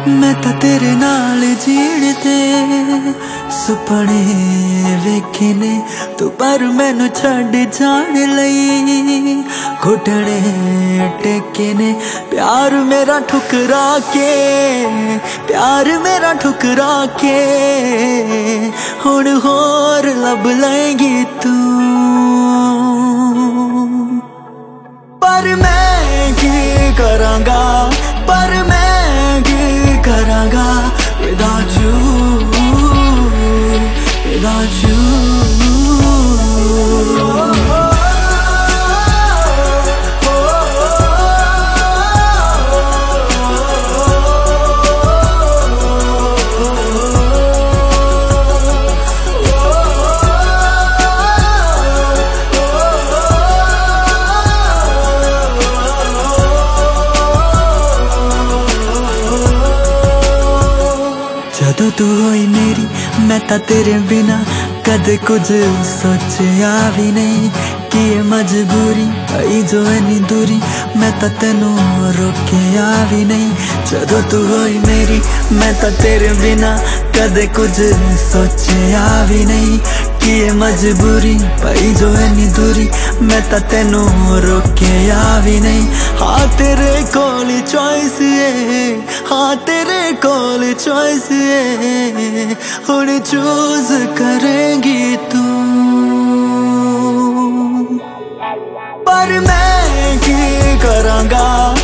मैं तो तेरे नाल जीण दे सुपने वेखे ने तू पर मैनू छड़ जान लई घुटने टेके ने प्यार मेरा ठुकरा के हुण होर लब लेंगी तू पर मैं की करांगा without you, without you. जदों तू होई मेरी मैं तां तेरे बिना कदे कुछ सोचिया भी नहीं कि ये मजबूरी आई जो इन्नी दूरी मैं तां तेनू रोकिया भी नहीं। जदों तू होई मेरी मैं तां तेरे बिना कदे कुछ सोचिया भी नहीं कि ये मजबूरी पाई जो इन्नी दूरी मैं तां तेनू रोकिया भी नहीं। हाँ तेरे कोल चॉइस है, हाँ तेरे कोल चॉइस है, हुण चूज करेंगी तू पर मैं की करांगा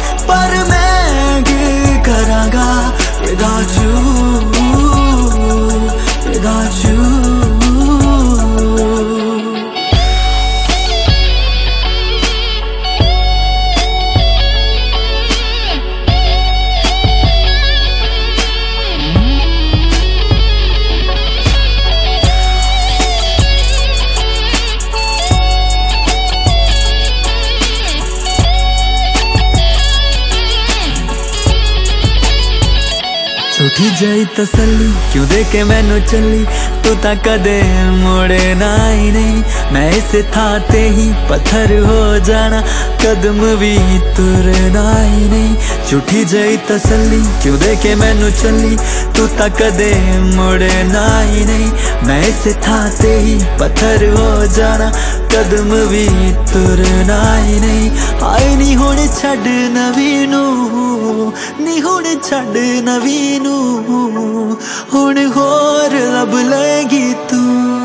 without you, without you. झूठी जई तसल्ली क्यों दे के मैनू चली तू ता कदे मुड़े ना ही नहीं। मैं इस था ते ही पत्थर हो जाना कदम भी तुरना ही नहीं। झूठी जई तसल्ली क्यों दे के मैनू चली तू ता कदे मुड़े ना ही नहीं। मैं इस था ते ही पत्थर हो जाना कदम भी तुरना ही नहीं। आए नी हुण छड्ड नवीनू नी हुण छड्ड नवीनू हुण होर लब लेंगी तू।